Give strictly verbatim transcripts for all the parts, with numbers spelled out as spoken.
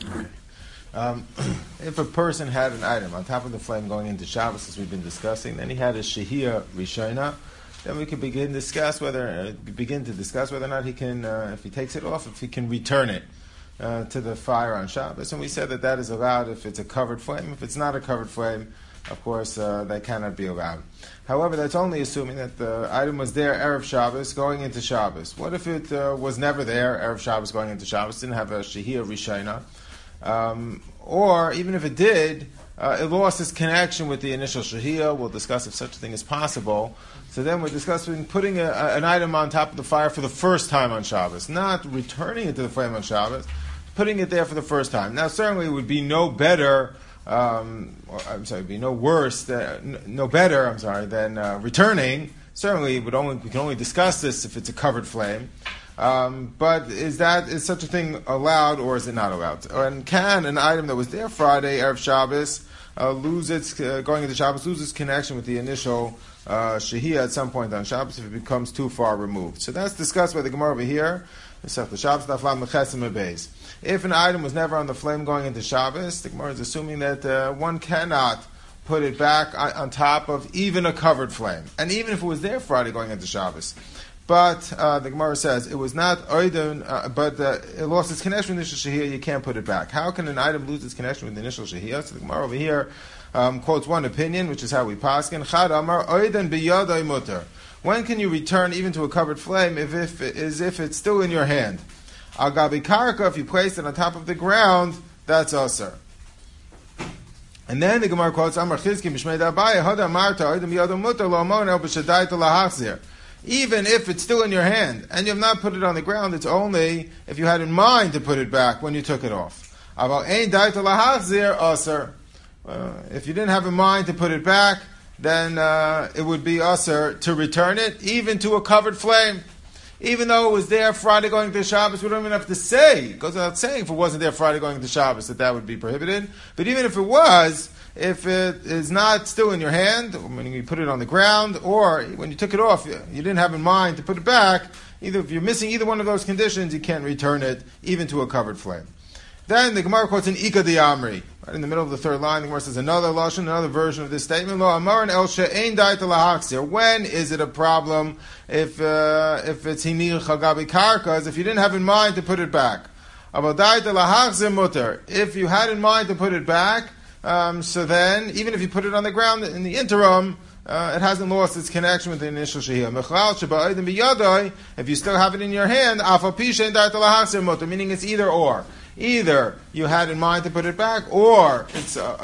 Um, if a person had an item on top of the flame going into Shabbos, as we've been discussing, then he had a Shehiyah Rishona, then we can begin to discuss whether uh, begin to discuss whether or not he can, uh, if he takes it off, if he can return it uh, to the fire on Shabbos. And we said that that is allowed if it's a covered flame. If it's not a covered flame, of course, uh, that cannot be allowed. However, that's only assuming that the item was there Erev Shabbos going into Shabbos. What if it uh, was never there Erev Shabbos going into Shabbos, didn't have a Shehiyah Rishona? Um, or even if it did, uh, it lost its connection with the initial shahiyah. We'll discuss if such a thing is possible. So then we're discussing putting a, a, an item on top of the fire for the first time on Shabbos, not returning it to the flame on Shabbos, putting it there for the first time. Now, certainly it would be no better, um, or, I'm sorry, it would be no worse, than, no better, I'm sorry, than uh, returning. Certainly, it would only, we can only discuss this if it's a covered flame. Um, but is that is such a thing allowed, or is it not allowed? And can an item that was there Friday, Erev Shabbos, uh, lose its uh, going into Shabbos, lose its connection with the initial uh, shehiyah at some point on Shabbos if it becomes too far removed? So that's discussed by the Gemara over here. If an item was never on the flame going into Shabbos, the Gemara is assuming that uh, one cannot put it back on, on top of even a covered flame, and even if it was there Friday going into Shabbos. But uh, the Gemara says it was not oidun, uh, but uh, it lost its connection with the initial shehiyah. You can't put it back. How can an item lose its connection with the initial shehiyah? So the Gemara over here um, quotes one opinion, which is how we paskin. Chad amar oidun biyadai mutar. When can you return even to a covered flame if, if as if it's still in your hand? Al gabi karka, if you place it on top of the ground, that's asar. And then the Gemara quotes Amar Chizki Mishmei Dabai Hada Marta oidun biyadai mutar lo amon el b'shadai talahachzir. Even if it's still in your hand and you have not put it on the ground, it's only if you had in mind to put it back when you took it off. Uh, if you didn't have in mind to put it back, then uh, it would be usher to return it, even to a covered flame. Even though it was there Friday going to Shabbos, we don't even have to say, it goes without saying if it wasn't there Friday going to Shabbos, that that would be prohibited. But even if it was, if it is not still in your hand, when you put it on the ground, or when you took it off, you didn't have in mind to put it back, either if you're missing either one of those conditions, you can't return it, even to a covered flame. Then the Gemara quotes an Ika di Amri. Right in the middle of the third line, the Gemara says another lashon, another version of this statement. Lo amaran el she'ein daita lahachzir. When is it a problem if uh, if it's hinir chagabi karkas, if you didn't have in mind to put it back? About daita lahachzir mutter. If you had in mind to put it back, Um, so then, even if you put it on the ground in the interim, uh, it hasn't lost its connection with the initial shehiyah. If you still have it in your hand, meaning it's either or. Either you had in mind to put it back, or it's uh,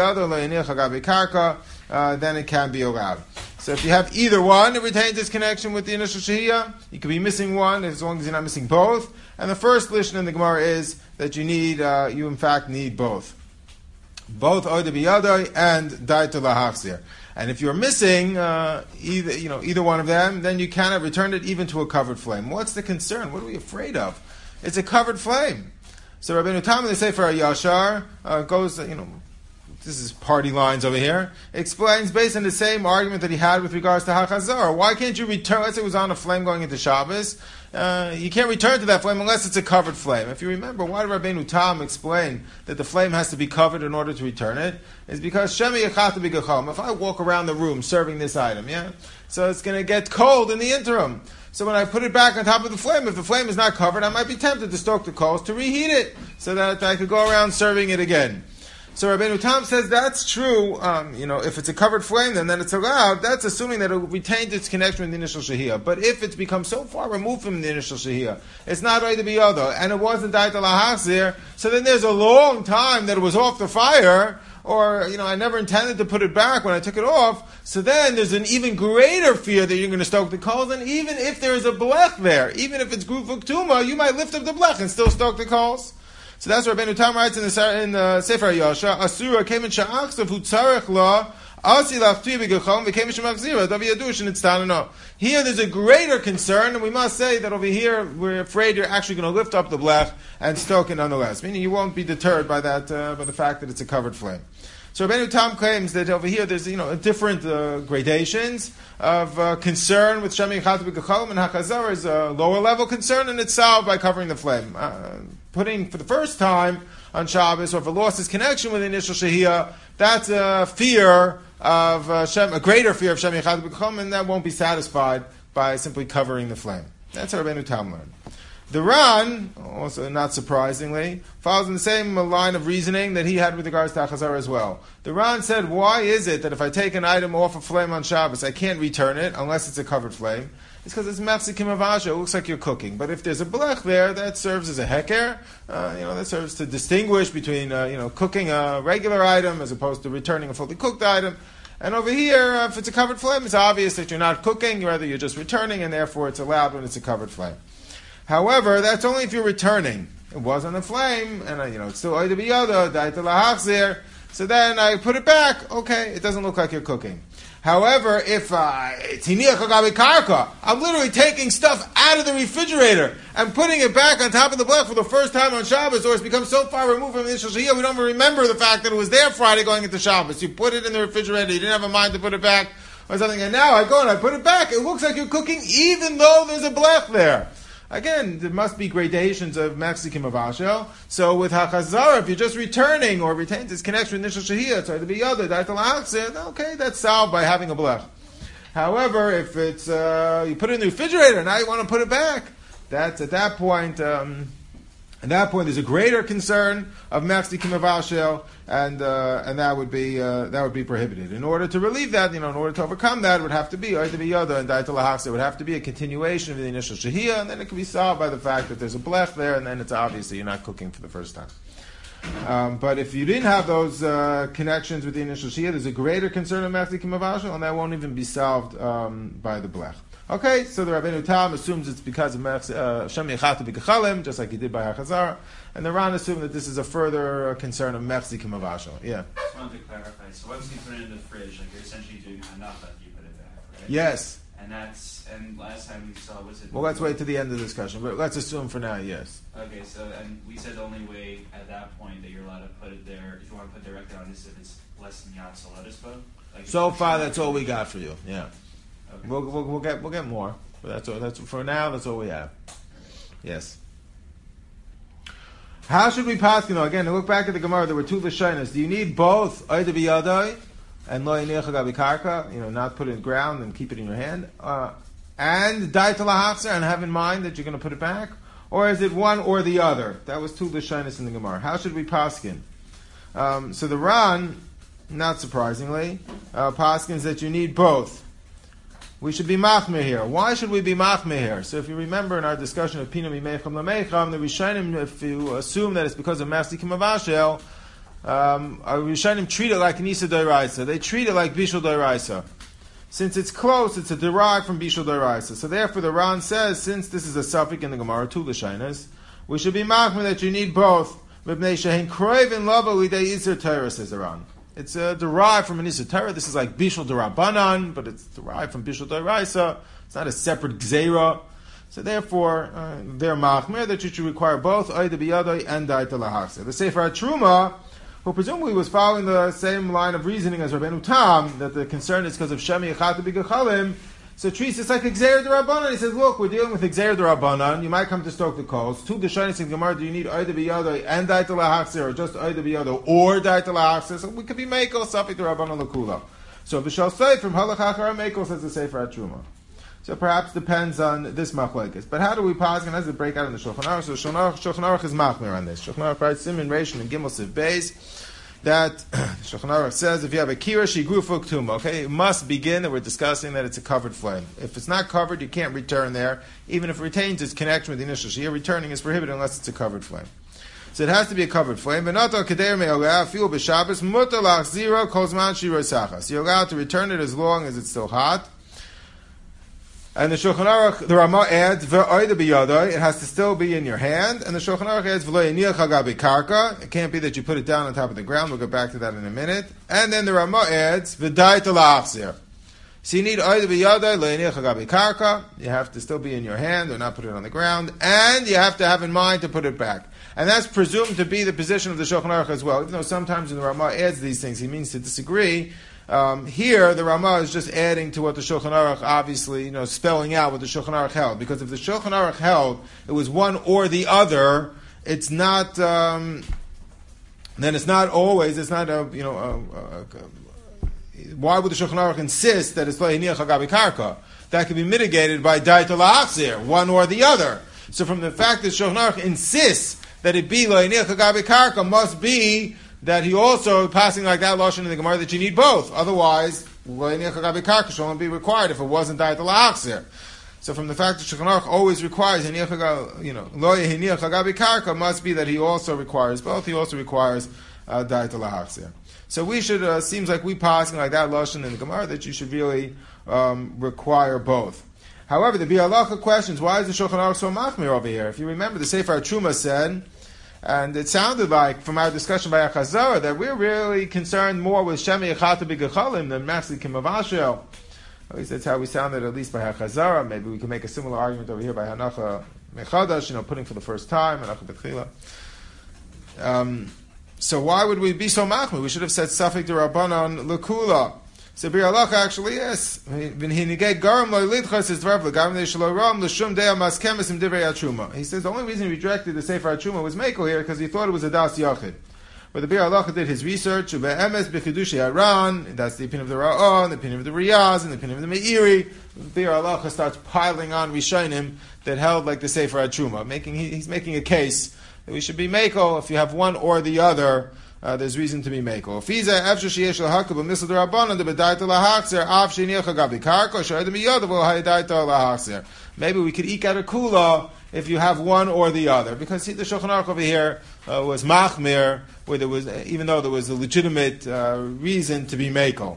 then it can be allowed. So if you have either one, it retains its connection with the initial shehiyah. You could be missing one as long as you're not missing both. And the first lishon in the Gemara is that you need, uh, you in fact need both. Both oida biyadai and daita lahachzir. And if you're missing uh, either, you know, either one of them, then you cannot return it even to a covered flame. What's the concern? What are we afraid of? It's a covered flame. So Rabbeinu Tam, the Sefer Yashar, uh, goes, you know, this is party lines over here, explains based on the same argument that he had with regards to Hachazar. Why can't you return, let's say it was on a flame going into Shabbos, uh, you can't return to that flame unless it's a covered flame. If you remember, why did Rabbeinu Tam explain that the flame has to be covered in order to return it? It's because Shemi Yechata B'Gachom. If I walk around the room serving this item, yeah, so it's going to get cold in the interim. So when I put it back on top of the flame, if the flame is not covered, I might be tempted to stoke the coals to reheat it so that I could go around serving it again. So Rabbeinu Tam says that's true. Um, you know, if it's a covered flame, then, then it's allowed. That's assuming that it retained its connection with the initial shehiyah. But if it's become so far removed from the initial shehiyah, it's not oida biyado, and it wasn't daita lahachzir, so then there's a long time that it was off the fire, or, you know, I never intended to put it back when I took it off, so then there's an even greater fear that you're going to stoke the coals, and even if there is a blech there, even if it's gufuk tuma, you might lift up the blech and still stoke the coals. So that's what Rabbeinu Tam writes in the, in the Sefer Yasha, Asura came in sha'achsav hu tzarech la, asi lachtui b'gechom, v'came in shemachzira, davi yadush, and it's tanano. Here there's a greater concern, and we must say that over here we're afraid you're actually going to lift up the blech and stoke it nonetheless. Meaning you won't be deterred by that, uh, by the fact that it's a covered flame. So Rabbeinu Tam claims that over here there's you know different uh, gradations of uh, concern with Shemi Echad B'Gechalim, and Hachazara is a lower level concern, and it's solved by covering the flame. Uh, putting for the first time on Shabbos, or if it lost its connection with the initial Shehiyah, that's a fear of uh, Shem, a greater fear of Shemi Echad B'Gechalim, and that won't be satisfied by simply covering the flame. That's how Rabbeinu Tam learned. The Ran, also not surprisingly, follows in the same line of reasoning that he had with regards to Achazara as well. The Ran said, why is it that if I take an item off a flame on Shabbos, I can't return it unless it's a covered flame? It's because it's machzikim avasha. It looks like you're cooking. But if there's a blech there, that serves as a heker. Uh, you know, that serves to distinguish between uh, you know cooking a regular item as opposed to returning a fully cooked item. And over here, uh, if it's a covered flame, it's obvious that you're not cooking, rather you're just returning, and therefore it's allowed when it's a covered flame. However, that's only if you're returning. It was on a flame, and uh, you know it's still oida biyada, daita lahachzir. So then I put it back. Okay, it doesn't look like you're cooking. However, if uh, it's hiniach agabi karka, I'm literally taking stuff out of the refrigerator and putting it back on top of the blech for the first time on Shabbos, or it's become so far removed from the initial shehiyah, we don't even remember the fact that it was there Friday going into Shabbos. You put it in the refrigerator, you didn't have a mind to put it back, or something, and now I go and I put it back. It looks like you're cooking even though there's a blech there. Again, there must be gradations of machzikim avashel. So with hachazara, if you're just returning or retains its connection with initial shehiyah, so to be other, okay, that's solved by having a blech. However, if it's uh, you put it in the refrigerator and now you want to put it back, that's at that point. Um, At that point, there's a greater concern of machzikim avashel, and uh, and that would be uh, that would be prohibited. In order to relieve that, you know, in order to overcome that, it would have to be oida biyada and daita lahachzir. It would have to be a continuation of the initial shehiyah, and then it can be solved by the fact that there's a blech there, and then it's obvious that you're not cooking for the first time. Um, but if you didn't have those uh, connections with the initial shehiyah, there's a greater concern of machzikim avashel, and that won't even be solved um, by the blech. Okay, so the Rabbeinu Tam assumes it's because of Shemi Echad B'Gechalim, just like he did by Hachazara, and the Ran assumed that this is a further concern of machzikim avashel. Yeah. Just wanted to clarify. So once you put it in the fridge, like you're essentially doing enough after you put it back, right? Yes. And that's and last time we saw was it? Well, let's wait to the end of the discussion, but let's assume for now, yes. Okay, so and we said the only way at that point that you're allowed to put it there, if you want to put directly on, is if it's less than Yad Soladispo. Like so far, that's all we got for you. Yeah. Okay. We'll, we'll, we'll get we'll get more, but that's all. That's for now. That's all we have. Yes. How should we pass? You know, again, to look back at the Gemara, there were two lashonos. Do you need both oida biyadai and lo yiniach agabi karka? You know, not put it in the ground and keep it in your hand, uh, and daita lahachzir, and have in mind that you're going to put it back, or is it one or the other? That was two lashonos in the Gemara. How should we paskin? Um, so the Ran, not surprisingly, uh, paskins that you need both. We should be machmir here. Why should we be machmir here? So if you remember in our discussion of Pina Mimeicham Lameicham, the Rishonim, if you assume that it's because of machzikim avashel, um, our Rishonim treat it like Nisa Doiraisa. They treat it like Bishul Doiraisa. Since it's close, it's a derived from Bishul Doiraisa. So therefore the Ran says, since this is a suffix in the Gemara, two Lashonos, we should be machmir that you need both. Mibnei shehin kroiv in lava lidei iser Torah, says the Ran. It's uh, derived from an Isser Torah. This is like Bishul Derabanan, but it's derived from Bishul Doraisa. It's not a separate Gzeira. So therefore, uh, they're machmir that you should require both oida biyadai and daita lahachzir. The Sefer HaTruma, who presumably was following the same line of reasoning as Rabbeinu Tam, that the concern is because of Shemi Echad B'Gechalim, so treats it's like Gzeira Derabanan. He says, look, we're dealing with Gzeira Derabanan. You might come to stoke the coals. Two Deshanis in Gemara, do you need oida biyadai and daita lahachzir, or just oida biyadai or daita lahachzir? So we could be mekel safik Derabanan lakula. So V'shal Seif from halach achar mekel, says the Sefer HaTruma. So perhaps depends on this machlekes. But how do we pause? And how does it break out in the Shulchan Aruch? So Shulchan Aruch is machmir on this. Shulchan Aruch writes Siman Reish and Gimel Siv Beis that Shulchan Aruch says if you have a kira shigrufa ktuma, okay, it must begin that we're discussing that it's a covered flame. If it's not covered, you can't return there. Even if it retains its connection with the initial shia, returning is prohibited unless it's a covered flame. So it has to be a covered flame. But not kader me'oleh fiul b'Shabbos mutar lachziro kol zman shiro sachas. You're allowed to return it as long as it's still hot. And the Shulchan Aruch, the Ramah adds, V'oida b'yadai, it has to still be in your hand. And the Shulchan Aruch adds, V'lo yiniach agabi karka, it can't be that you put it down on top of the ground. We'll get back to that in a minute. And then the Ramah adds, V'daita la'achzir. So you need oida b'yadai, lo yiniach agabi karka, you have to still be in your hand, or not put it on the ground, and you have to have in mind to put it back. And that's presumed to be the position of the Shulchan Aruch as well, even though sometimes when the Ramah adds these things, he means to disagree. Um, here, the Ramah is just adding to what the Shulchan Aruch, obviously, you know, spelling out what the Shulchan Aruch held. Because if the Shulchan Aruch held it was one or the other, it's not, um, then it's not always, it's not a, you know, a, a, a, why would the Shulchan Aruch insist that it's lo hiniach hagabi karka? That can be mitigated by daita la'achzir, one or the other. So from the fact that Shulchan Aruch insists that it be lo hiniach hagabi karka, must be that he also, passing like that lashon in the Gemara, that you need both. Otherwise, lo hiniach hagabi karka should only be required if it wasn't daita la'achzir. So from the fact that Shulchan Aruch always requires, you know, lo hiniach hagabi karka, must be that he also requires both. He also requires uh, daita la'achzir. So we should, uh, seems like we passing like that lashon in the Gemara, that you should really um, require both. However, the Bi'alacha questions, why is the Shulchan Aruch so machmir over here? If you remember, the Sefer Truma said, and it sounded like from our discussion by Achazara that we're really concerned more with Shemi Echata B'Gechalim than Maxli Kimavashel. At least that's how we sounded, at least by Achazara. Maybe we can make a similar argument over here by Hanacha Mechadash, you know, putting for the first time, Hanacha B'Tchila. Um, so why would we be so machmir? We should have said Safek D'Rabbanan L'Kula. So Bi'alacha actually yes. He says the only reason he rejected the Sefer HaTruma was Mekel here because he thought it was a Das Yachid. But the Bi'alacha did his research. That's the opinion of the Ra'ah, the opinion of the Riyaz, and the opinion of the Meiri. The Bi'alacha starts piling on Rishonim that held like the Sefer HaTruma. Making, he's making a case that we should be Mekel if you have one or the other. Uh, there's reason to be mekel. Maybe we could eke out a kula if you have one or the other, because see, the Shulchan Aruch over here uh, was machmir, where there was, even though there was a legitimate uh, reason to be mekel,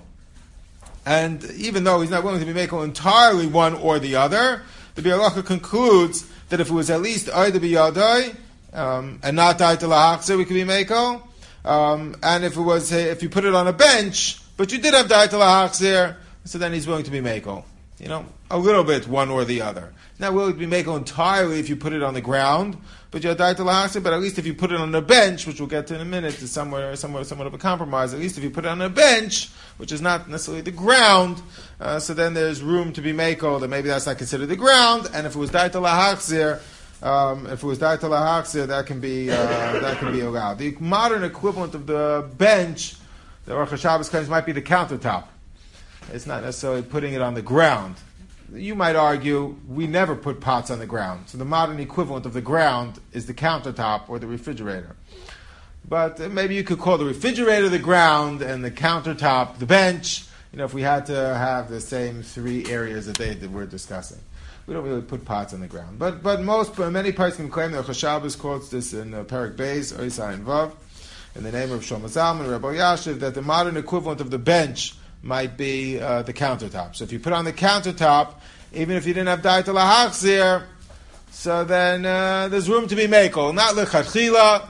and even though he's not willing to be mekel entirely one or the other, the Bi'alacha concludes that if it was at least ayda biyadai um, and not ayda lahachzer, we could be mekel. Um, and if it was, uh, if you put it on a bench, but you did have daita lahachzir, so then he's willing to be mekel. You know, a little bit, one or the other. Not willing to be mekel entirely if you put it on the ground, but you have daita lahachzir. But at least if you put it on a bench, which we'll get to in a minute, is somewhere, somewhere, somewhat of a compromise. At least if you put it on a bench, which is not necessarily the ground, uh, so then there's room to be mekel. That maybe that's not considered the ground. And if it was daita lahachzir, Um, if it was daita lahachzir, that can be uh, that can be allowed. The modern equivalent of the bench, the Aruch HaShabbos claims, might be the countertop. It's not necessarily putting it on the ground. You might argue we never put pots on the ground, so the modern equivalent of the ground is the countertop or the refrigerator. But uh, maybe you could call the refrigerator the ground and the countertop the bench. You know, if we had to have the same three areas that they that we're discussing. We don't really put pots on the ground. But but most, many parts can claim that Chashabas quotes this in uh, Perek Beis, Oisai and Vav, in the name of Shlomo Zalman, Rabbi Yashiv, that the modern equivalent of the bench might be uh, the countertop. So if you put on the countertop, even if you didn't have daita lahachzir, so then uh, there's room to be mekel. Not lechatchila,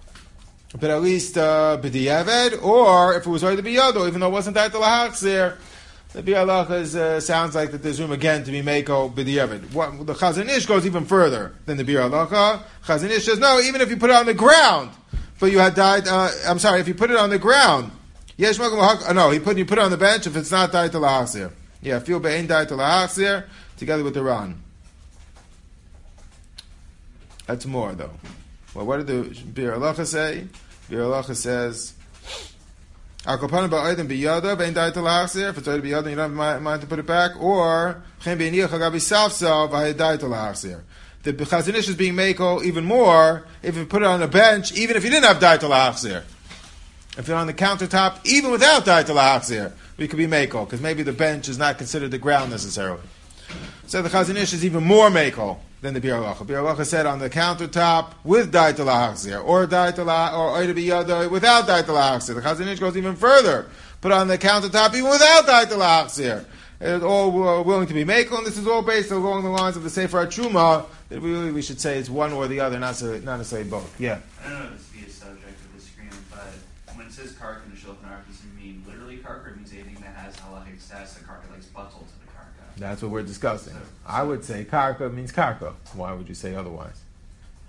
but at least uh, b'diavad, or if it was already biyado, even though it wasn't daita lahachzir, the Bi'alacha uh, sounds like that there's room again to be mekel b'diavad. What, the Chazon Ish goes even further than the Bi'alacha. Chazon Ish says, no, even if you put it on the ground, but you had died, uh, I'm sorry, if you put it on the ground, yesh uh, no, he put, you put it on the bench if it's not daita lahachzir. Yeah, feel be'ein daita lahachzir, together with the Ran. That's more, though. Well, what did the Bi'alacha say? Bi'alacha says, if it's already biyada, you don't have mind to put it back, or the Chazon Ish is being mekel even more if you put it on a bench, even if you didn't have daita lahachzir. If you're on the countertop, even without daita lahachzir, we could be mekel, because maybe the bench is not considered the ground necessarily. So the Chazon Ish is even more mekel than the Bi'alacha. Bi'alacha said on the countertop with daita lahachzir, or daita la, or oida biyada without daita lahachzir. The Chazon Ish goes even further. Put on the countertop even without daita lahachzir. It's all uh, willing to be mekel, and this is all based along the lines of the Sefer HaTruma, that really we should say it's one or the other, not, so, not necessarily both. Yeah. I don't know if this would be a subject of disagreement, but when it says karka in the Shulchan Aruch, does it mean literally karka, or it means anything that has halachic status, the karka likes buttle to the karka? That's what we're discussing. So, so I would say karka means karka. Why would you say otherwise?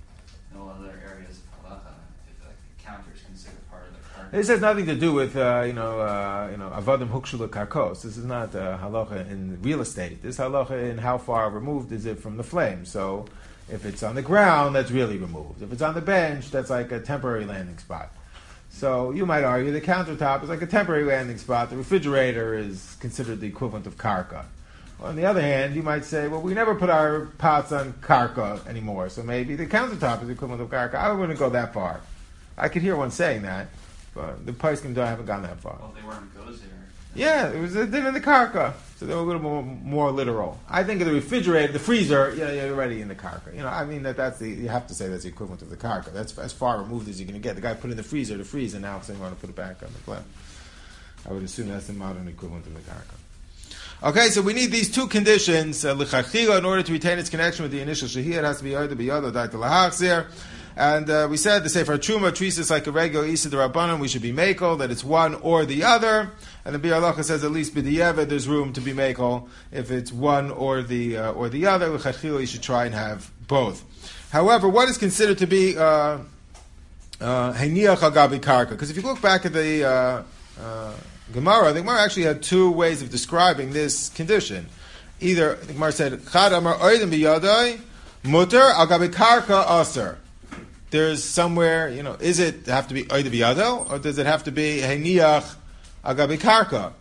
no other areas of halacha, if like the counter is considered part of the karka. This has nothing to do with uh, you know uh, you know avadim hukshula karkos. This is not uh, halacha in real estate. This halacha in how far removed is it from the flame. So if it's on the ground, that's really removed. If it's on the bench, that's like a temporary landing spot. So you might argue the countertop is like a temporary landing spot. The refrigerator is considered the equivalent of karka. Well, on the other hand, you might say, well, we never put our pots on karka anymore, so maybe the countertop is the equivalent of karka. I wouldn't go that far. I could hear one saying that, but the Paiskim haven't gone that far. Well, they weren't gozer. Yeah, it was a din in the karka, so they were a little more, more literal. I think of the refrigerator, the freezer, yeah, you're already in the karka. You know, I mean that that's the you have to say that's the equivalent of the karka. That's as far removed as you're going to get. The guy put it in the freezer to freeze, and now saying you want to put it back on the flame. I would assume that's the modern equivalent of the karka. Okay, so we need these two conditions, uh, l'chachila, in order to retain its connection with the initial shahiyah. It has to be either biyad or lahachzir. And uh, we said the Sefer Truma treats this like a regular Isa de Rabbanan. We should be makel, that it's one or the other. And the Bir Halacha says at least b'di'evet there's room to be makel if it's one or the uh, or the other. L'chachila, you should try and have both. However, what is considered to be heniach agabi karka? Because if you look back at the uh, uh, Gemara, the Gemara actually had two ways of describing this condition. Either the Gemara said chad amar oidim biyadai muter agabi karka aser. There's somewhere, you know, is it have to be oidim biyado or does it have to be heniach agabi karka?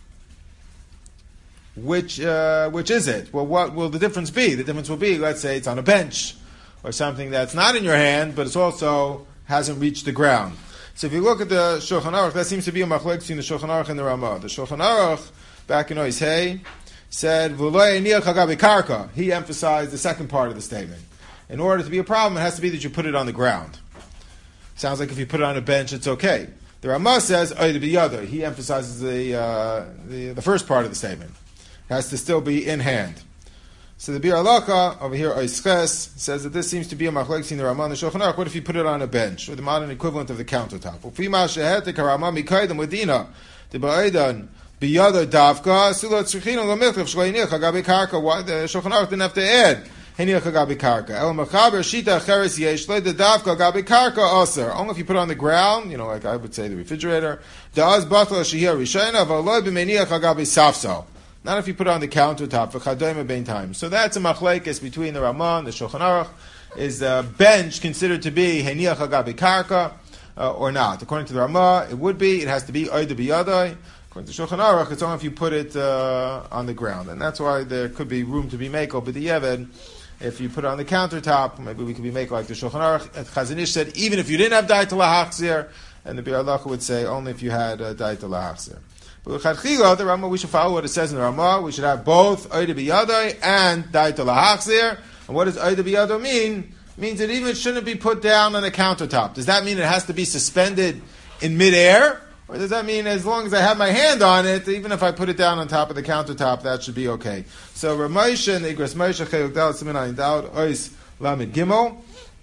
Which uh, which is it? Well, what will the difference be? The difference will be, let's say, it's on a bench or something that's not in your hand, but it's also hasn't reached the ground. So if you look at the Shulchan Aruch, that seems to be a machlek between the Shulchan Aruch and the Ramah. The Shulchan Aruch, back in Ois Hey, said, V'loi heniach agabi karka. He emphasized the second part of the statement. In order to be a problem, it has to be that you put it on the ground. Sounds like if you put it on a bench, it's okay. The Ramah says, oidim biyado. He emphasizes the, uh, the the first part of the statement. It has to still be in hand. So the Bir Halacha, over here, Ois Ches, says that this seems to be a machlek between the Ramah and the Shulchan Aruch. What if you put it on a bench, or the modern equivalent of the countertop? Ufima shehetek haRamah mikaydim ledina, the ba'edan biyado davka, sulot tzrichino l'michlev shloiniach agabi karka. Why the Shulchan Aruch didn't have to add heniach agabi karka? El machaber shita acheres yesh le the davka agabi karka aser. Only if you put it on the ground, you know, like I would say the refrigerator. Da'az batla shehiyah rishayna v'aloi b'meniach agabi safsal. Not if you put it on the countertop for chadayim bein time. So that's a machlekes between the Ramah and the Shulchan Aruch. Is the bench considered to be heniach agabi karka uh, or not? According to the Ramah, it would be. It has to be oida biyadai. According to Shulchan Aruch, it's only if you put it uh, on the ground, and that's why there could be room to be makel b'di'evet. If you put it on the countertop, maybe we could be makel like the Shulchan Aruch. Chazon Ish said even if you didn't have daita lahachzir, and the Bir Halacha would say only if you had uh, daita lahachzir. But the Ramah, we should follow what it says in the Ramah. We should have both oida biyadai and daita lahachzir. And what does oida biyadai mean? It means that even it shouldn't be put down on a countertop. Does that mean it has to be suspended in midair? Or does that mean as long as I have my hand on it, even if I put it down on top of the countertop, that should be okay? So Ramosha and Igros Moshe Chayuk Dal Simin Ayin Dal Ois Lamed Gimel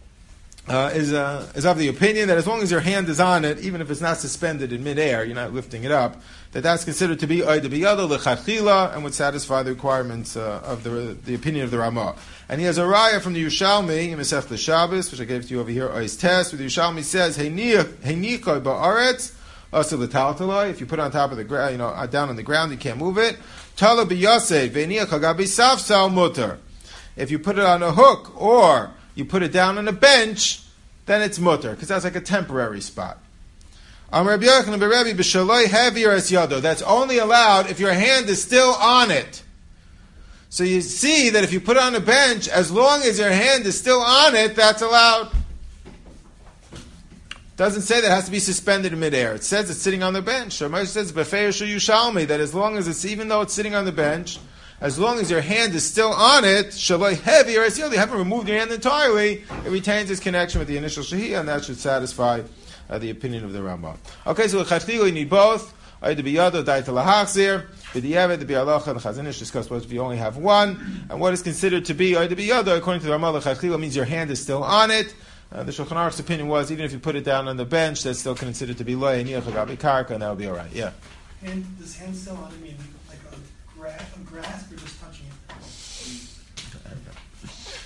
uh, is uh, is of the opinion that as long as your hand is on it, even if it's not suspended in midair, you're not lifting it up, that that's considered to be oida biyado lechatchila and would satisfy the requirements uh, of the the opinion of the Ramah. And he has a raya from the Yerushalmi in Masechta Shabbos, which I gave to you over here, Ois Tes, where the Yerushalmi says Heinichoi ba'aretz. Also the taltaloi, if you put it on top of the ground, you know, down on the ground, you can't move it. Tala biyaseh ve'niach agabi safsal mutter. If you put it on a hook or you put it down on a bench, then it's mutter because that's like a temporary spot. Amar Rabbi Yochanan b'Rebbe b'shaloi heavier as yado. That's only allowed if your hand is still on it. So you see that if you put it on a bench, as long as your hand is still on it, that's allowed. Doesn't say that it has to be suspended in midair. It says it's sitting on the bench. Ramesh says b'feish Yerushalmi that as long as it's, even though it's sitting on the bench, as long as your hand is still on it, shaloi heavy or as you haven't removed your hand entirely, it retains its connection with the initial shahiyah, and that should satisfy uh, the opinion of the Rambam. Okay, so l'chachila you need both. Oida biyado daita lahachzir. B'di'evet the Bir Halacha and Chazon Ish discuss what if you only have one, and what is considered to be oida biyado according to the Rambam l'chachila means your hand is still on it. Uh, the Shulchan Aruch's opinion was even if you put it down on the bench, that's still considered to be loy heniach agabi karka, and that would be all right. Yeah. And does hand still on it mean like a, gra- a grasp or just touching it?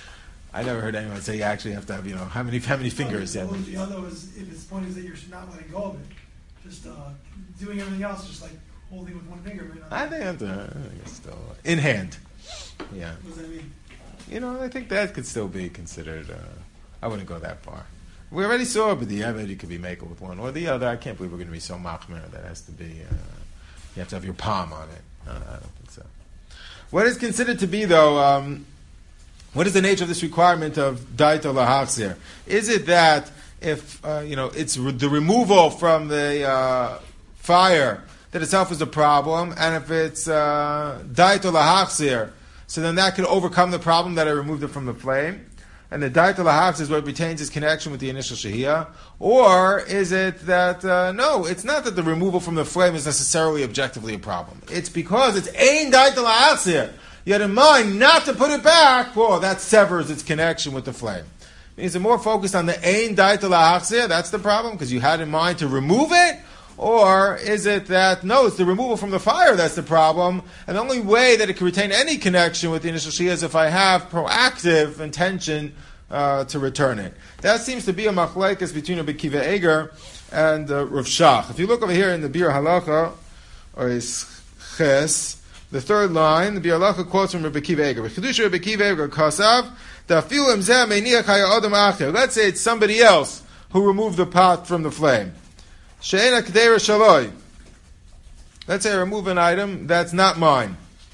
I never heard anyone say you actually have to have, you know, how many how many fingers. Well, Yeah. the other was, if its point is that you're not letting go of it, just uh, doing everything else, just like holding with one finger. Right? I think that's uh, I think it's still in hand. Yeah. What does that mean? You know, I think that could still be considered. Uh, I wouldn't go that far. We already saw, but the other you could be making with one or the other. I can't believe we're going to be so machmir. That has to be. Uh, you have to have your palm on it. Uh, I don't think so. What is considered to be though? Um, what is the nature of this requirement of daito lahachzir? Is it that if uh, you know it's re- the removal from the uh, fire that itself is a problem, and if it's uh, daito lahachzir, so then that could overcome the problem that I removed it from the flame? And the daito lahachzir is what retains its connection with the initial shahiyah? Or is it that, uh, no, it's not that the removal from the flame is necessarily objectively a problem. It's because it's ein daito lahachzir. You had in mind not to put it back, well, that severs its connection with the flame. Is it more focused on the ein daito lahachzir? That's the problem, because you had in mind to remove it? Or is it that, no, it's the removal from the fire that's the problem, and the only way that it can retain any connection with the initial shia is if I have proactive intention uh, to return it. That seems to be a machlekes between Rabbi Akiva Eiger and uh, Rav Shach. If you look over here in the Bir Halacha, or is Ches, the third line, the Bir Halacha quotes from Rabbi Akiva Eiger. Rabbi Akiva Eiger kasav, da'afilu emzeh meiniach haya adam acher. Let's say it's somebody else who removed the pot from the flame. She'ena k'deira shaloi. Let's say I remove an item that's not mine.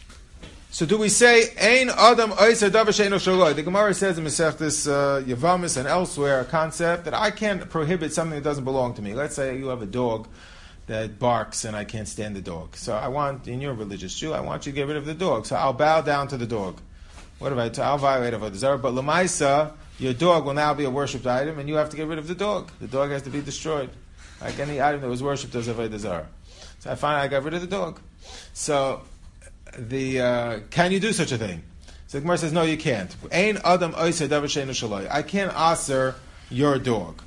So do we say ein adam oiser davar she'eno shaloi? The Gemara says in Masechtas uh, Yavamis and elsewhere a concept that I can't prohibit something that doesn't belong to me. Let's say you have a dog that barks and I can't stand the dog. So I want, in your religious Jew, I want you to get rid of the dog. So I'll bow down to the dog. What if I? T- I'll violate a desire, but lemaisa, your dog will now be a worshipped item, and you have to get rid of the dog. The dog has to be destroyed. Like any item that was worshipped as Avodah Zarah. So I find I got rid of the dog. So, the uh, can you do such a thing? So the Gemara says, no, you can't. Ein adam oiser davar she'eno shaloi. I can't aser your dog.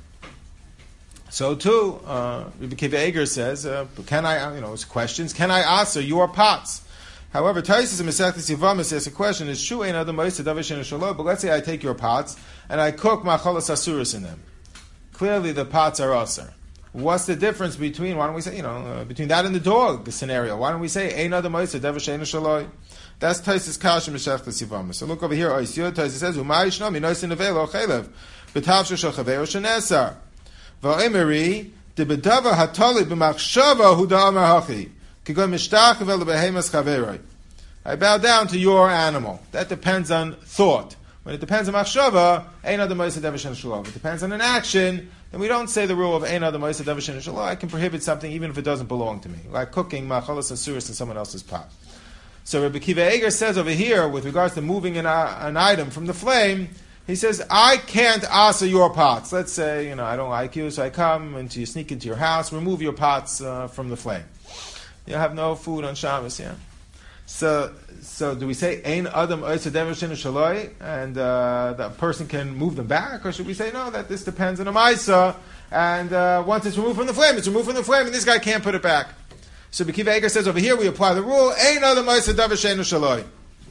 So too, uh, Rabbi Akiva Eiger says, uh, can I, you know, it's questions, can I aser your pots? However, Taisus and Masechtas Yavamis asks a question, is true ein adam oiser davar she'eno shaloi, but let's say I take your pots and I cook machalas asuras in them. Clearly the pots are aser. What's the difference between, why don't we say, you know, uh, between that and the dog scenario? Why don't we say, Ein Adam Oiser, Dever She'enu Shaloi? That's Taisus Kash and Meshechtas Yavamis. So look over here, Oisio, Taisus says, Umay Shnami, Noisin Avelo, Chelev, B'tavshu Shel Chavero Shenesar. Va'emeri, De B'dava Hatoli B'machshava Hu Da'amar Hachi, Kigon Mishtach Avelo Behemas Chaveroi. I bow down to your animal. That depends on thought. When it depends on machshava, ein adam oiser davar she'eno shaloi. If it depends on an action, then we don't say the rule of ein adam oiser davar she'eno shaloi. I can prohibit something even if it doesn't belong to me, like cooking machalas asuras in someone else's pot. So Rabbi Akiva Eiger says over here, with regards to moving an, uh, an item from the flame, he says, I can't asa your pots. Let's say, you know, I don't like you, so I come and you sneak into your house, remove your pots uh, from the flame. You have no food on Shabbos, yeah? So, so do we say ein adam oiser davar she'eno shaloi, and uh, that person can move them back, or should we say no? That this depends on a ma'isa, and uh, once it's removed from the flame, it's removed from the flame, and this guy can't put it back. So Akiva Eiger says over here we apply the rule ein adam oiser davar she'eno shaloi.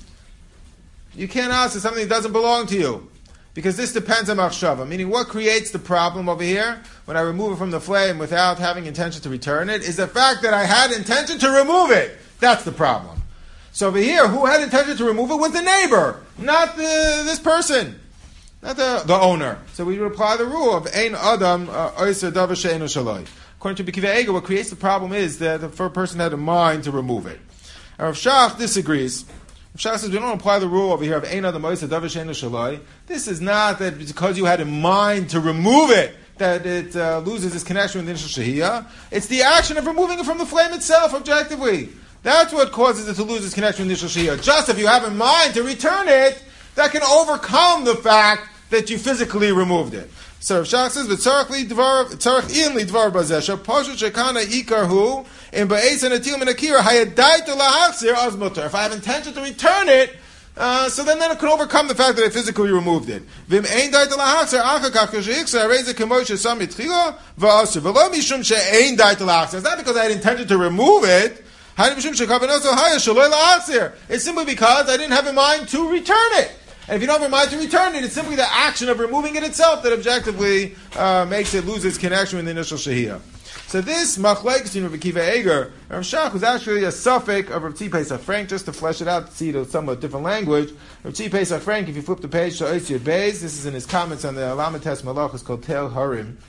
You can't ask if something that doesn't belong to you, because this depends on machshava. Meaning, what creates the problem over here when I remove it from the flame without having intention to return it is the fact that I had intention to remove it. That's the problem. So over here, who had intention to remove it was the neighbor, not the, this person, not the, the owner. So we would apply the rule of ein adam oiser davar she'eno shaloi. According to Akiva Eiger, what creates the problem is that the first person had a mind to remove it. And Rav Shach disagrees. Rav Shach says we don't apply the rule over here of ein adam oiser davar she'eno shaloi. This is not that because you had a mind to remove it that it uh, loses its connection with the initial shahiyah. It's the action of removing it from the flame itself, objectively. That's what causes it to lose its connection with the initial shahiyah. Just if you have in mind to return it, that can overcome the fact that you physically removed it. So Rav Shach says, "V'tzarich lidvar, tzarich in lidvar bazesha, poshut shekana ikarhu in ba'es and atil min akira hayadait lahachzir az mutar." If I have intention to return it, uh, so then, then it can overcome the fact that I physically removed it. V'im ein dait lahachzir achakach k'sheichsa areze k'moishe sam mitchila va'asir v'lo mishum she'ein dait lahachzir. It's not because I had intention to remove it. It's simply because I didn't have in mind to return it. And if you don't have a mind to return it, it's simply the action of removing it itself that objectively uh, makes it lose its connection with the initial shahiyah. So this machlekes in Rabbi Akiva Eiger, Rav Shach was actually a suffix of Rav Tzvi Pesach Frank, just to flesh it out, to see it in somewhat different language. Rav Tzvi Pesach Frank, if you flip the page to Ois Yud Beis, this is in his comments on the Alamates Malachos called Tel Harim.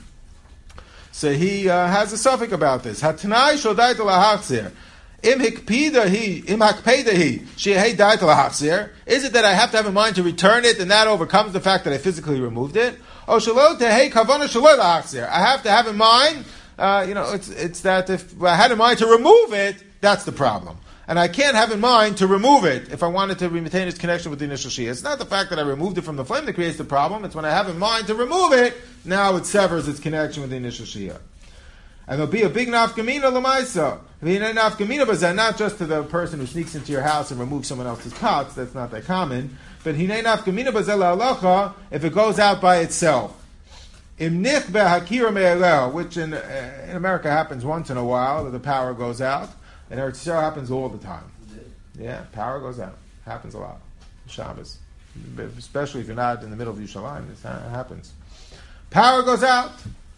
So he uh, has a suffix about this. Hatanai shodait lahachzir. Im hikpida hi, im hakpeda hi, shehei dait lahachzir. Is it that I have to have in mind to return it, and that overcomes the fact that I physically removed it? O shelo tehei kavana shelo lahachzir. I have to have in mind, uh, you know, it's it's that if I had in mind to remove it, that's the problem. And I can't have in mind to remove it if I wanted to retain its connection with the initial shia. It's not the fact that I removed it from the flame that creates the problem. It's when I have in mind to remove it, now it severs its connection with the initial shia. And there'll be a big nafkamina l'maisa. Nafkamina, but not just to the person who sneaks into your house and removes someone else's pots. That's not that common. But hinei nafkamina b'zeh la'alacha if it goes out by itself. Im nich behakira me'eleh, which in, uh, in America happens once in a while, that the power goes out. And it happens all the time. Yeah, power goes out. Happens a lot. Shabbos. Especially if you're not in the middle of Yerushalayim, it happens. Power goes out.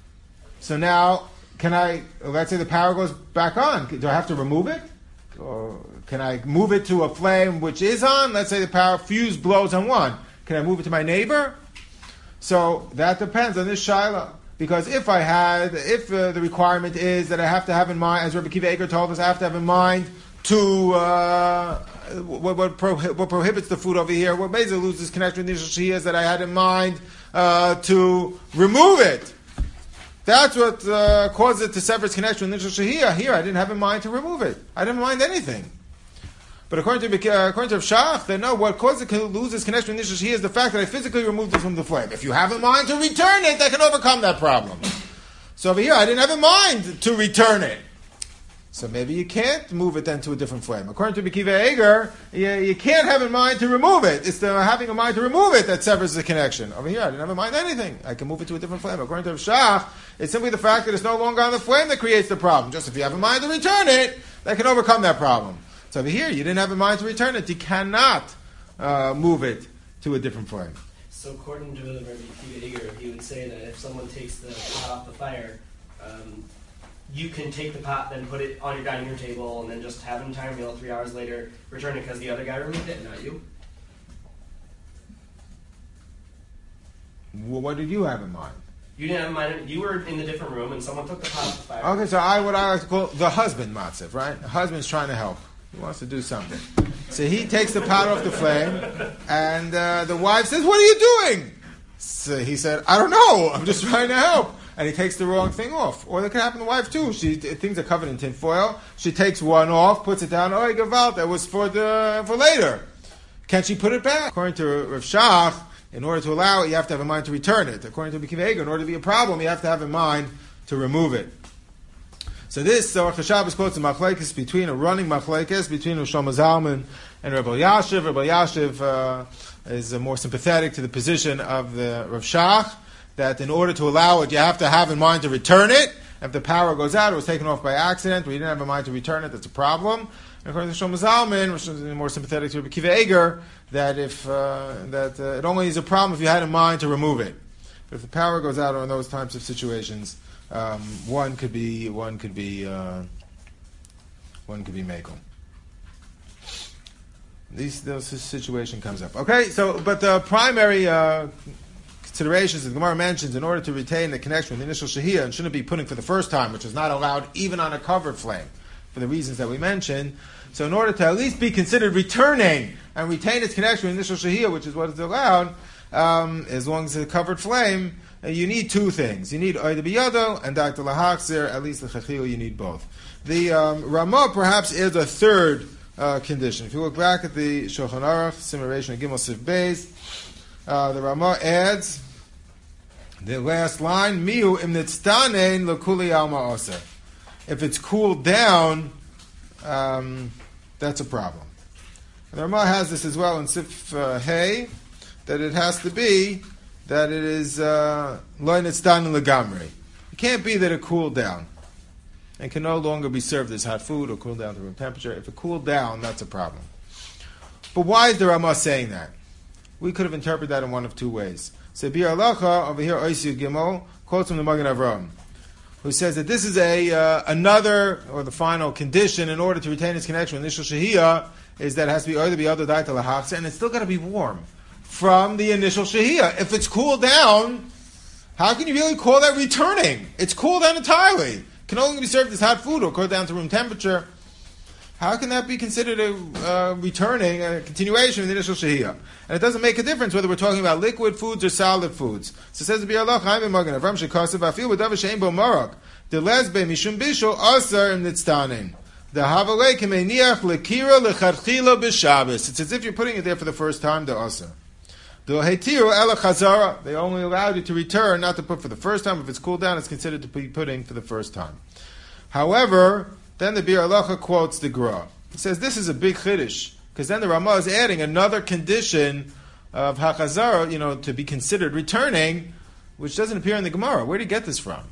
So now, can I, let's say the power goes back on. Do I have to remove it? Or can I move it to a flame which is on? Let's say the power fuse blows on one. Can I move it to my neighbor? So that depends on this shaila. Because if I had, if uh, the requirement is that I have to have in mind, as Rabbi Akiva Eiger told us, I have to have in mind to, uh, what, what, prohi- what prohibits the food over here, what basically loses connection with the initial shia is that I had in mind uh, to remove it. That's what uh, causes it to sever its connection with the initial shia. Here, I didn't have in mind to remove it. I didn't mind anything. But according to uh, according to Shach, they know what causes it to lose its connection with the initial shia is the fact that I physically removed it from the flame. If you have in mind to return it, that can overcome that problem. So over here, I didn't have in mind to return it. So maybe you can't move it then to a different flame. According to Rabbi Akiva Eiger, you, you can't have in mind to remove it. It's the having in mind to remove it that severs the connection. Over here, I didn't have in mind anything. I can move it to a different flame. According to Shach, it's simply the fact that it's no longer on the flame that creates the problem. Just if you have in mind to return it, that can overcome that problem. So over here, you didn't have in mind to return it. You cannot uh, move it to a different flame. So according to Rabbi Akiva Eiger, he would say that if someone takes the pot off the fire, um, you can take the pot, then put it on your dining room table, and then just have an entire meal three hours later, return it because the other guy removed it, not you. Well, what did you have in mind? You didn't have in mind. You were in a different room, and someone took the pot off the fire. Okay, so I what I like to call the husband matziv, right? The husband's trying to help. He wants to do something. So he takes the pot off the flame, and uh, the wife says, "What are you doing?" So he said, "I don't know. I'm just trying to help." And he takes the wrong thing off. Or that could happen to the wife too. She things are covered in tin foil. She takes one off, puts it down. Oh, Gevalt, that was for the for later. Can she put it back? According to Rav Shach, in order to allow it, you have to have in mind to return it. According to Rabbi Akiva Eiger, in order to be a problem, you have to have in mind to remove it. So this, Aruch HaShabbos quotes a machlekes between, a running machlekes between Rosh Zalman and Rabbi Yashiv. Rabbi Yashiv uh, is uh, more sympathetic to the position of the Rav Shach, that in order to allow it, you have to have in mind to return it. If the power goes out, it was taken off by accident, but you didn't have in mind to return it, that's a problem. And according to Shlomo Zalman, which is more sympathetic to Rabbi Akiva Eiger, that if uh, that uh, it only is a problem if you had in mind to remove it. But if the power goes out in those types of situations, um, one could be one could be uh, one could be makel. These this situation comes up. Okay, so but the primary uh, considerations that the Gemara mentions in order to retain the connection with the initial shahiyah and shouldn't be putting for the first time, which is not allowed even on a covered flame, for the reasons that we mentioned. So in order to at least be considered returning and retain its connection with initial shahiyah, which is what is allowed, um, as long as it's a covered flame, uh, you need two things. You need oida biyado and dakta lahachzir, at least the chachil, you need both. The um, Ramah perhaps adds a third uh, condition. If you look back at the Shulchan Aruch, Simulation of Gimel Sif Beis, uh, the Ramah adds the last line, miu im nitzdanein l'kuli alma oser. If it's cooled down, um, that's a problem. And the Ramah has this as well in Sif uh, Hay, that it has to be that it is lo nitzdanein legamri. It can't be that it cooled down and can no longer be served as hot food or cooled down to room temperature. If it cooled down, that's a problem. But why is the Ramah saying that? we could have interpreted that in one of two ways. So Bir Halacha, over here, Oisyu Gimel, quotes from the Magen Avraham, who says that this is a uh, another, or the final condition in order to retain its connection with initial Shahiyah, is that it has to be either be other daita lahachse, and it's still got to be warm from the initial Shahiyah. If it's cooled down, how can you really call that returning? It's cooled down entirely. It can only be served as hot food or cooled down to room temperature. How can that be considered a uh, returning, a continuation of the initial Shahiyah? And it doesn't make a difference whether we're talking about liquid foods or solid foods. So it says the Bir Halacha, I'm in Magen Avram Shekasav, Afil B'Davar She'ein Bo Marok, the lesbe mishum bishul asar im nitztanin. The havalei k'meiniach lekira lecharchila b'Shabbos. It's as if you're putting it there for the first time, the asar. The hetiru ela chazara. They only allowed you to return, not to put for the first time. If it's cooled down, it's considered to be putting for the first time. However, then the Bir Halacha quotes the Gra. He says this is a big chiddush, because then the Ramah is adding another condition of hachazara, you know, to be considered returning, which doesn't appear in the Gemara. Where did he get this from?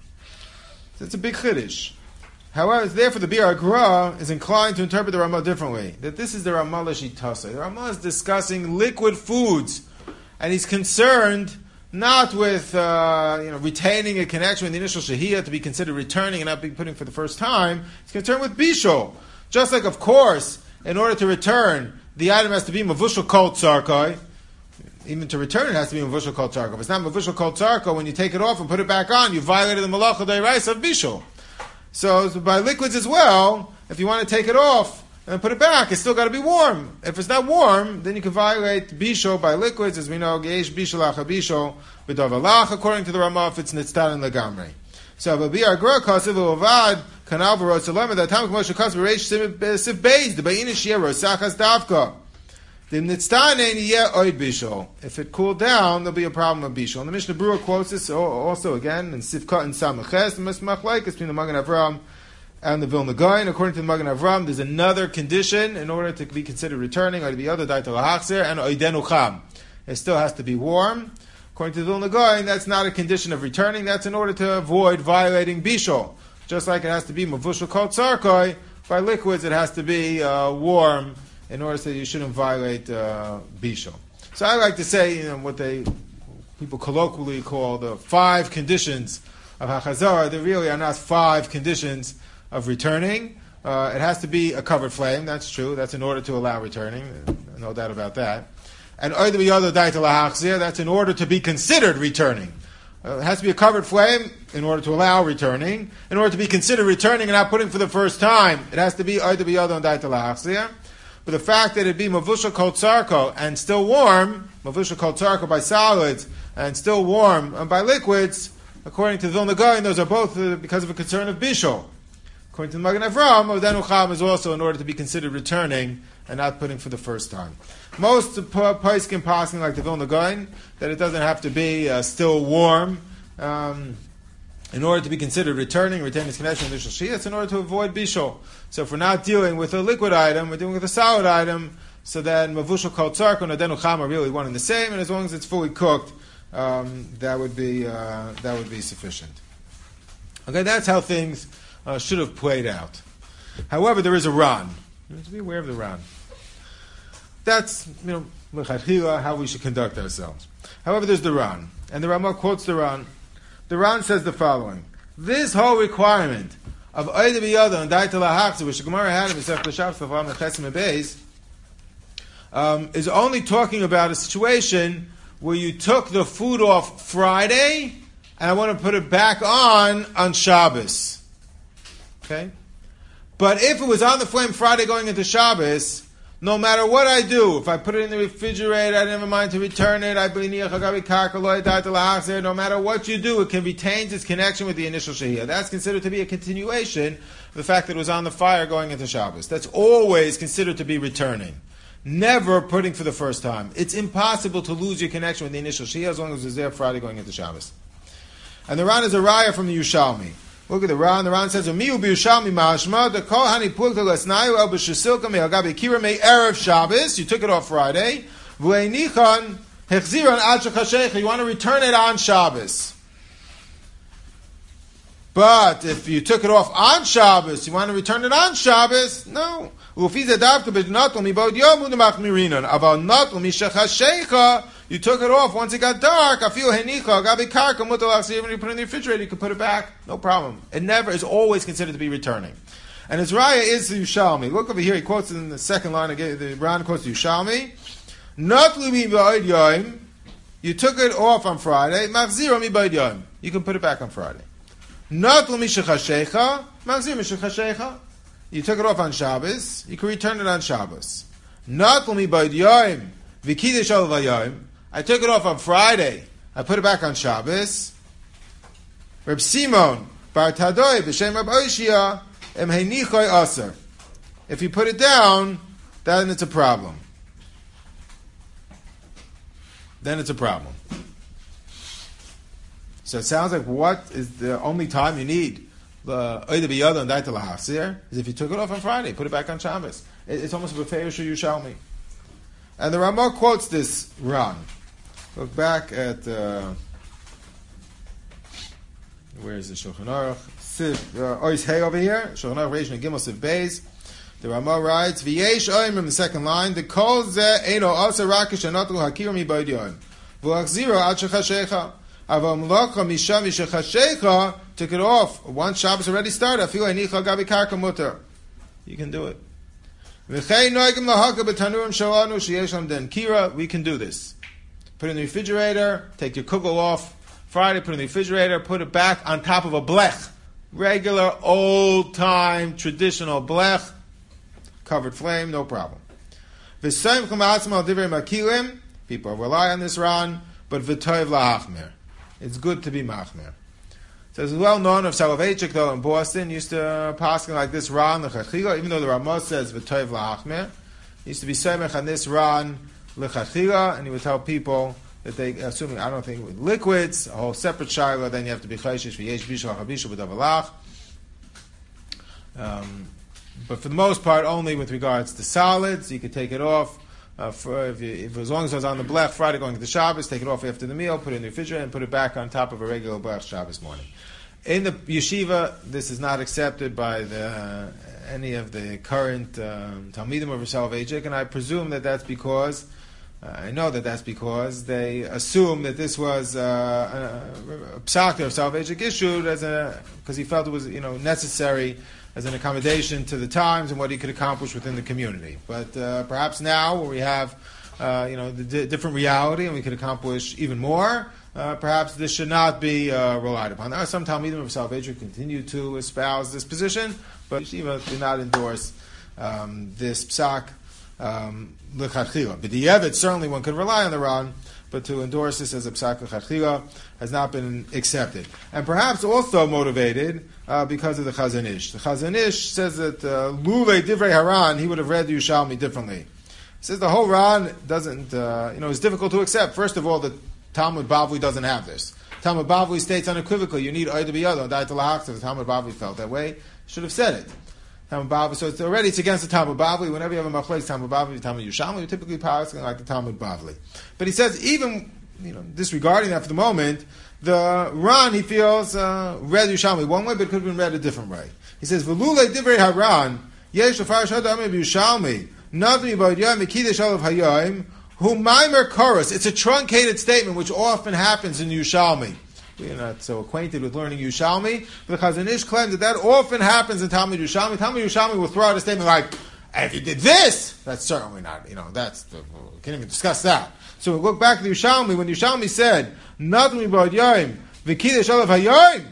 So it's a big chiddush. However, therefore the Bir Gra is inclined to interpret the Ramah differently. That this is the Ramah l'shitasa. The Ramah is discussing liquid foods, and he's concerned not with uh, you know retaining a connection with the initial Shahiyah to be considered returning and not being putting for the first time. He's concerned with Bishul. Just like, of course, in order to return, the item has to be Mavushal Kol Tzarkai. Even to return it has to be Mavushal Kol Tzarkai. If it's not Mavushal Kol Tzarkai, when you take it off and put it back on, you violated the Malacha D'Oraisa of Bishul. So, so by liquids as well, if you want to take it off and put it back, it's still got to be warm. If it's not warm, then you can violate Bishul by liquids, as we know, Geish Bishul Acha Bishul B'Davalach, according to the Ramah, if it's Nitztan and Legamrei. So, B'Bi Agra Kasiv Uvad, Kanal V'Rosalem, that time Moshe Kasiv Reish Siv Beis, the Ba'inish Yeh Rosachas Davka. The Nitztan Ein Yeh Oid Bishul. If it cooled down, there'll be a problem with Bishul. And the Mishnah Berurah quotes this also again in Sivka and Samaches, the Mismach like between the Magen Avraham and the Vilna Gaon. According to the Magen Avraham, there's another condition in order to be considered returning, or to be other daita lahachzer, and oidenu cham. It still has to be warm. According to the Vilna Gaon, that's not a condition of returning. That's in order to avoid violating bishul. Just like it has to be mavushal kol tzarkoi, by liquids it has to be uh, warm in order so you shouldn't violate uh, bishul. So I like to say, you know, what they people colloquially call the five conditions of hachazara. There really are not five conditions of returning. Uh, it has to be a covered flame, that's true. That's in order to allow returning, no doubt about that. And oida b'yada daita lahachzir, that's in order to be considered returning. Uh, it has to be a covered flame in order to allow returning. In order to be considered returning and not putting for the first time, it has to be oida b'yada daita lahachzir. But the fact that it be mavushal kol tzarko and still warm, mavushal kol tzarko by solids and still warm and by liquids, according to Vilna Gaon, those are both uh, because of a concern of bishul. According to the Magen Avraham, Odenu Cham is also in order to be considered returning and not putting for the first time. Most poskim passing like the Vilna Gaon, that it doesn't have to be uh, still warm um, in order to be considered returning, retaining its connection with initial Shia. It's in order to avoid bishul. So if we're not dealing with a liquid item, we're dealing with a solid item, so then Mavushal Kol Tzarko and Odenu Cham are really one and the same, and as long as it's fully cooked, um, that would be uh, that would be sufficient. Okay, that's how things Uh, should have played out. However, there is a Ran. You have to be aware of the Ran. That's, you know, l'chadchila, how we should conduct ourselves. However, there's the Ran. And the Ramah quotes the Ran. The Ran says the following. This whole requirement of Oida b'yada and Daita lahachzir, which the Gemara had in Masechet Shabbos, L'chavam Nechesim Beis, um, is only talking about a situation where you took the food off Friday and I want to put it back on on Shabbos. Okay? But if it was on the flame Friday going into Shabbos, no matter what I do, if I put it in the refrigerator, I never mind to return it, I no matter what you do, it can retain its connection with the initial Shahiyah. That's considered to be a continuation of the fact that it was on the fire going into Shabbos. That's always considered to be returning. Never putting for the first time. It's impossible to lose your connection with the initial Shahiyah as long as it was there Friday going into Shabbos. And the Ran is a raya from the Yushalmi. Look at the Ran. The Ran says, "Miu b'Yushalmi mashma the kol hani pulta lesnayu el b'shesilka me'agabi kira me'erev Shabbos." You took it off Friday. V'leinichan hechziran ad shechashecha. You want to return it on Shabbos. But if you took it off on Shabbos, you want to return it on Shabbos? No. Ufiza davka b'natol mibod yom udamach mirinan. Aval natol mishechashecha you took it off once it got dark. I feel henicha, gabi karka, mutalach. So even if you put it in the refrigerator, you can put it back. No problem. It never is always considered to be returning. And his raya is the Yushalmi. Look over here. He quotes in the second line again. The Ran quotes the Yushalmi. Not lumi ba'od yom. You took it off on Friday. Machziro mi ba'od yom. You can put it back on Friday. Not lumi shechashecha. Machzir mi shechashecha. You took it off on Shabbos. You can return it on Shabbos. Not lumi ba'od yom. V'kidesh al v'yom. I took it off on Friday. I put it back on Shabbos. Reb Simon bar Tadoi b'shem Reb Oshia. If you put it down, then it's a problem. Then it's a problem. So it sounds like what is the only time you need the Oida B'Yada and Daita L'Hasir is if you took it off on Friday, put it back on Shabbos. It's almost a B'Fei Yushu Yushalmi. And the Ramah quotes this Ran. Look back at uh, where is the Shulchan Aruch? Ois Hey over here, Shulchan Aruch Reish and Gimel Siv Beis. The Ramah writes, "V'yesh oim" in the second line. The kol ze eino asa rakish anatlu hakir mi b'od yom. V'achziro ad shechashecha. Avam locha misham shechashecha. Took it off. Once Shabbos already started. Afilu einicha gabi karka muter. You can do it. V'chei noigim lahaka b'tanurim shalanu sheyesh lam den kira. We can do this. Put it in the refrigerator. Take your kugel off Friday. Put it in the refrigerator. Put it back on top of a blech. Regular, old-time, traditional blech, covered flame, no problem. People rely on this Ran, but v'toiv la'achmer. It's good to be machmer. So it's well known of Soloveitchik, though, in Boston, used to paskin like this Ran, l'chachila, even though the Ramah says v'toiv la'achmer. He used to be semech on this Ran, l'chachila, and he would tell people that they, assuming, I don't think, with liquids, a whole separate shayla, then you have to be chayshish v'yesh bishal habisha b'davalach. Um, but for the most part, only with regards to solids, you could take it off. Uh, for if, you, if as long as it was on the blech Friday going to Shabbos, take it off after the meal, put it in the refrigerator, and put it back on top of a regular blech Shabbos morning. In the yeshiva, this is not accepted by the, uh, any of the current um, Talmidim of Soloveitchik, and I presume that that's because. Uh, I know that that's because they assume that this was uh, a, a psak of Soloveitchik issued as a because he felt it was you know necessary as an accommodation to the times and what he could accomplish within the community. But uh, perhaps now, where we have uh, you know the di- different reality and we could accomplish even more, uh, perhaps this should not be uh, relied upon. There are some Talmidim of Soloveitchik continue to espouse this position, but Yeshiva did not endorse um, this psak. Um, L'chachila. But the Yevet, certainly one could rely on the Ran, but to endorse this as a psak l'chachila has not been accepted. And perhaps also motivated uh, because of the Chazon Ish. The Chazon Ish says that uh, Lule Divrei Haran, he would have read the Yushalmi differently. He says the whole Ran doesn't, uh, you know, it's difficult to accept. First of all, the Talmud Bavli doesn't have this. Talmud Bavli states unequivocally, you need Oida B'Yada, Daita L'Hachzer. The Talmud Bavli felt that way, should have said it. Talmud Bavli, so it's already it's against the Talmud Bavli. Whenever you have a machlekes Talmud Bavli, Talmud Yushalmi, you typically pass like the Talmud Bavli. But he says even you know disregarding that for the moment, the Ran he feels uh, read Yushalmi one way, but it could have been read a different way. He says v'lulei divrei haran yesh lefarish hadam Yushalmi navni b'yom mikidesh olav hayom hu maimer chorus. It's a truncated statement which often happens in Yushalmi. We're not so acquainted with learning Yushalmi, but the Chazon Ish claims that that often happens in Talmud Yushalmi. Talmud Yushalmi will throw out a statement like, if you did this, that's certainly not, you know, that's, the, we can't even discuss that. So we look back to the Yushalmi, when Yushalmi said, Nadmi b'od yoim, v'kidesh olav hayoim,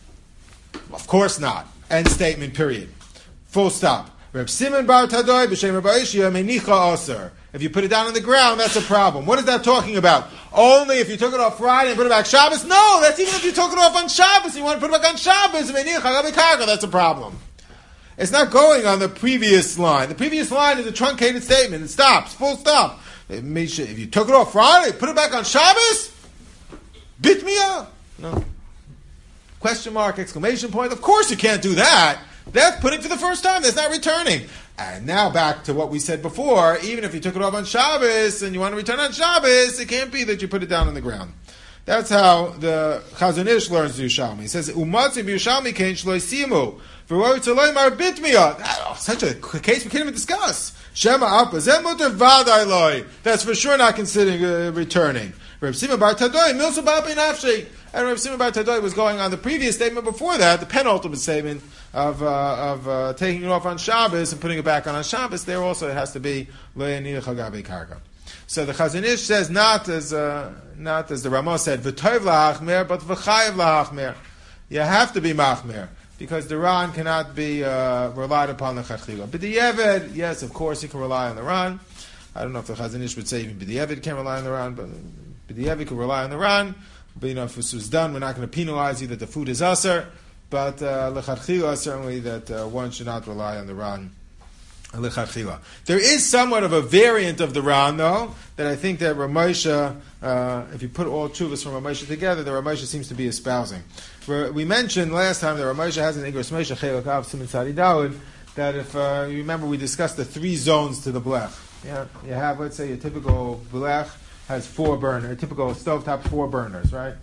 of course not. End statement, period. Full stop. Reb Simon bar Tadoi, b'shem Reb Oshia, meinicha aser. If you put it down on the ground, that's a problem. What is that talking about? Only if you took it off Friday and put it back Shabbos? No, that's even if you took it off on Shabbos and you want to put it back on Shabbos, that's a problem. It's not going on the previous line. The previous line is a truncated statement. It stops, full stop. If you took it off Friday, put it back on Shabbos? Bit me up. No. Question mark, exclamation point. Of course you can't do that. That's putting for the first time. That's not returning. And now back to what we said before. Even if you took it off on Shabbos and you want to return on Shabbos, it can't be that you put it down on the ground. That's how the Chazon Ish learns the Yushalmi. He says, "Umatzi b'Yushalmi kein shloi simu v'roi tzoloi mar bitmiya." Such a case we can't even discuss. Shema Alpa Zemuter Vadai Loi. That's for sure not considering uh, returning. Reb Simon Bar Tadoi Milsa Ba'Pei Nafshi. And Reb Simon Bar Tadoi was going on the previous statement before that, the penultimate statement of uh, of uh, taking it off on Shabbos and putting it back on on Shabbos. There also it has to be Lo Yanir Chagabe Karka. So the Chazon Ish says not as uh, not as the Ramah said V'Tov La'achmer, but V'Chayev La'achmer. You have to be Machmer because the Ran cannot be uh, relied upon the Chachila. But the Yevid, yes, of course, you can rely on the Ran. I don't know if the Chazon Ish would say even B'di'evid can rely on the Ran, but B'di'evid can rely on the Ran. But you know, if this was done, we're not going to penalize you that the food is aser. But lechatchila, certainly that uh, one should not rely on the Ran. Lechatchila. There is somewhat of a variant of the Ran, though, that I think that Ramosha, uh, if you put all chuvas from Ramosha together, the Ramosha seems to be espousing. We mentioned last time that Ramosha has an Igros Moshe Chelak Av Siman Tzadi Daled, that if uh, you remember, we discussed the three zones to the blech. Yeah, you have, let's say, a typical blech has four burners, a typical stovetop four burners, right?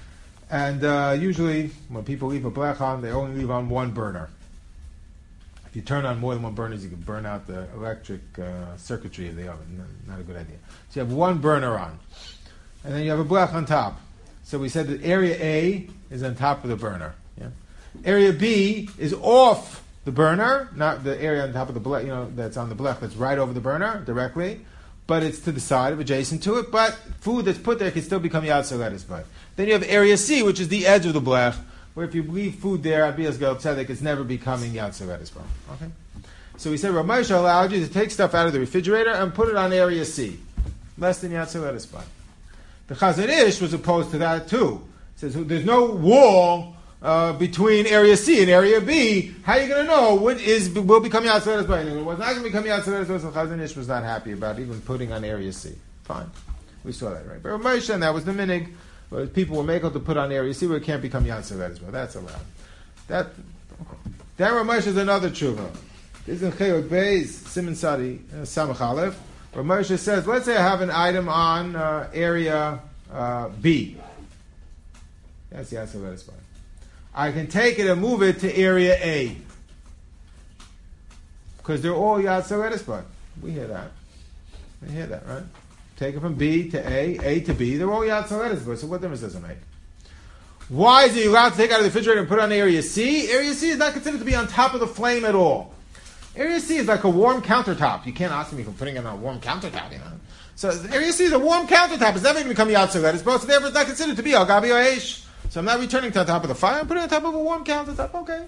And uh, usually, when people leave a blech on, they only leave on one burner. If you turn on more than one burners, you can burn out the electric uh, circuitry of the oven. Not, not a good idea. So you have one burner on, and then you have a blech on top. So we said that area A is on top of the burner. Yeah? Area B is off the burner, not the area on top of the blech, you know, that's on the blech, that's right over the burner directly. But it's to the side of adjacent to it. But food that's put there can still become yatzer lettuce bud. Then you have area C, which is the edge of the blech, where if you leave food there, Abiyas Gal Tzedek, it's never becoming yatzer lettuce bud. Okay. So we said Rav Moshe allowed you to take stuff out of the refrigerator and put it on area C, less than yatzer lettuce bud. The Chazon Ish was opposed to that too. It says there's no wall uh, between area C and area B. How are you going to know what is will become yatzer lettuce bud? And what's not going to become yatzer lettuce bud? So Chazon Ish was not happy about even putting on area C. Fine, we saw that, right? But Rav Moshe, and that was the minig. But people were making to put on area C where it can't become yatzer lettuce bud. That's allowed. That that Rav Moshe is another tshuva. This is in Chayot Beis Siman Sadi uh, Samach Aleph. Rav Moshe says, let's say I have an item on uh, area uh, B. That's the yatzer lettuce bud. I can take it and move it to area A. Because they're all yatzer lettuce bud. We hear that. We hear that, right? Take it from B to A, A to B. They're all yatzer lettuce bud. So what difference does it make? Why is he allowed to take out of the refrigerator and put it on area C? Area C is not considered to be on top of the flame at all. Area C is like a warm countertop. You can't ask me for putting it on a warm countertop, you know. So area C is a warm countertop. It's never going to become yatzer lettuce bud. So therefore it's not considered to be al gabi ha'esh. So I'm not returning to the top of the fire. I'm putting it on top of a warm countertop. Okay.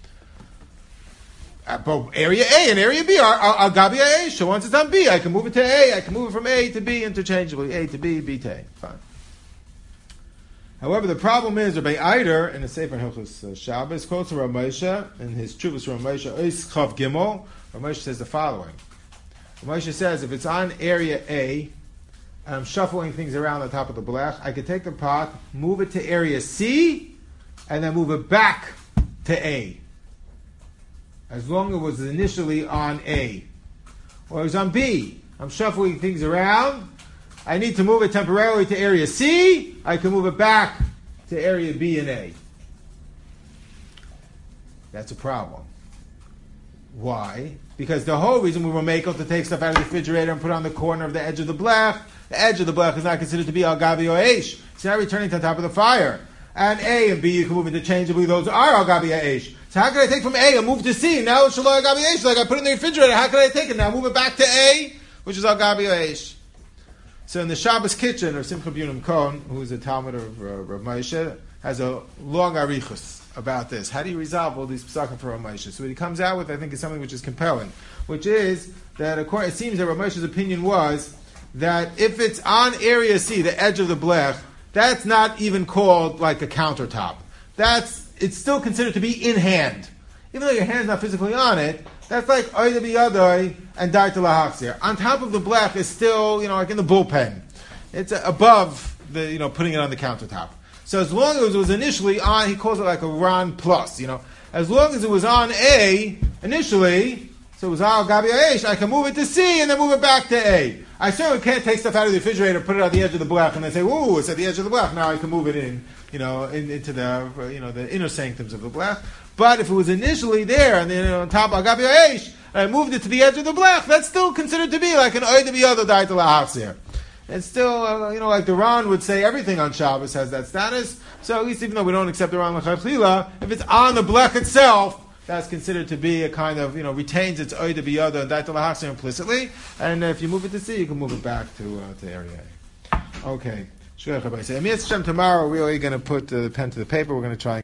Uh, but area A and area B are al gabi ha'esh. So once it's on B, I can move it to A. I can move it from A to B interchangeably. A to B, B to A. Fine. However, the problem is Rabbi Eider in the Sefer Hilchos Shabbos quotes Rav Moshe in his Chuvas Rav Moshe Ois Chav Gimel. Rav Moshe says the following. Rav Moshe says if it's on area A and I'm shuffling things around on top of the blech, I could take the pot, move it to area C, and then move it back to A. As long as it was initially on A. Or it was on B. I'm shuffling things around. I need to move it temporarily to area C. I can move it back to area B and A. That's a problem. Why? Because the whole reason we were making to take stuff out of the refrigerator and put it on the corner of the edge of the blech, the edge of the blech is not considered to be al gabi ha'esh. It's not returning to the top of the fire. And A and B you can move interchangeably. Those are al gabi ha'esh. So how can I take from A and move to C? Now it's shalom al gabi ha'esh. Like I put it in the refrigerator. How can I take it now? Move it back to A, which is al gabi ha'esh. So in the Shabbos kitchen of Simcha Bunim Cohen, who is a Talmud of uh, Rav Moshe, has a long arichus about this. How do you resolve all these psakim for Rav Moshe? So what he comes out with, I think, is something which is compelling, which is that according, it seems that Rav Moshe's opinion was that if it's on area C, the edge of the blech, that's not even called like a countertop. That's it's still considered to be in hand, even though your hand's not physically on it. That's like oida biyadoi and daita lahachzir. On top of the blech is still, you know, like in the bullpen. It's above the, you know, putting it on the countertop. So as long as it was initially on, he calls it like a Ron plus, you know. As long as it was on A initially, so it was al gabi ha'esh, I can move it to C and then move it back to A. I certainly can't take stuff out of the refrigerator, put it on the edge of the blech, and then say, "Ooh, it's at the edge of the blech. Now I can move it in, you know, in, into the you know the inner sanctums of the blech." But if it was initially there and then on top of Agabi Aish, and I moved it to the edge of the blech, that's still considered to be like an oid biyado daita lahachzir. It's still, uh, you know, like the Ran would say, everything on Shabbos has that status. So at least even though we don't accept the Ran l'chaychila, if it's on the blech itself, that's considered to be a kind of, you know, retains its oida biyada and daita lahachzir implicitly. And if you move it to C, you can move it back to uh, to area A. Okay. Tomorrow we're really going to put the pen to the paper. We're going to try